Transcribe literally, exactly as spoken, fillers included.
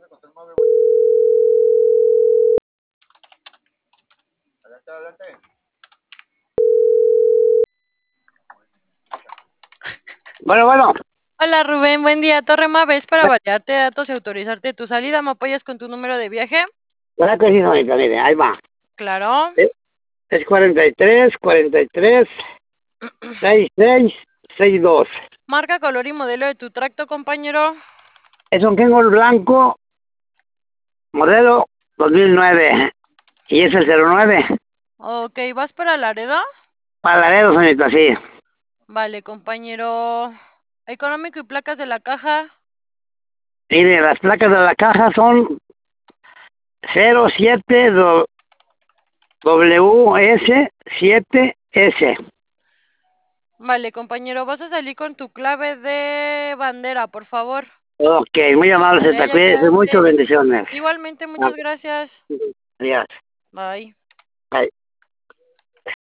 Bueno, bueno. Hola Rubén, buen día. Torre Maves para validarte datos y autorizarte tu salida. ¿Me apoyas con tu número de viaje? ¿Verdad que sí, señorita? Mire, ahí va. Claro. Es cuarenta y tres, cuarenta y tres, sesenta y seis, sesenta y dos. Marca, color y modelo de tu tracto, compañero. Es un Kangol blanco, modelo dos mil nueve. Y es el cero nueve. Ok, ¿vas para Laredo? Para Laredo, señorita, sí. Vale, compañero. Económico y placas de la caja. Mire, las placas de la caja son cero siete W S siete S. Vale, compañero, vas a salir con tu clave de bandera, por favor. Ok, muy amable, Vale, señorita. ya Cuídese mucho, quedaste. bendiciones. Igualmente, Ah, muchas gracias. Adiós. Bye. Bye.